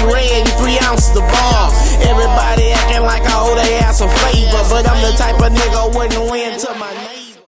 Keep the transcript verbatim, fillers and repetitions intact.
red and three ounces of bar. Everybody acting like I owe their ass a favor, but I'm the type of nigga wouldn't win to my neighbor.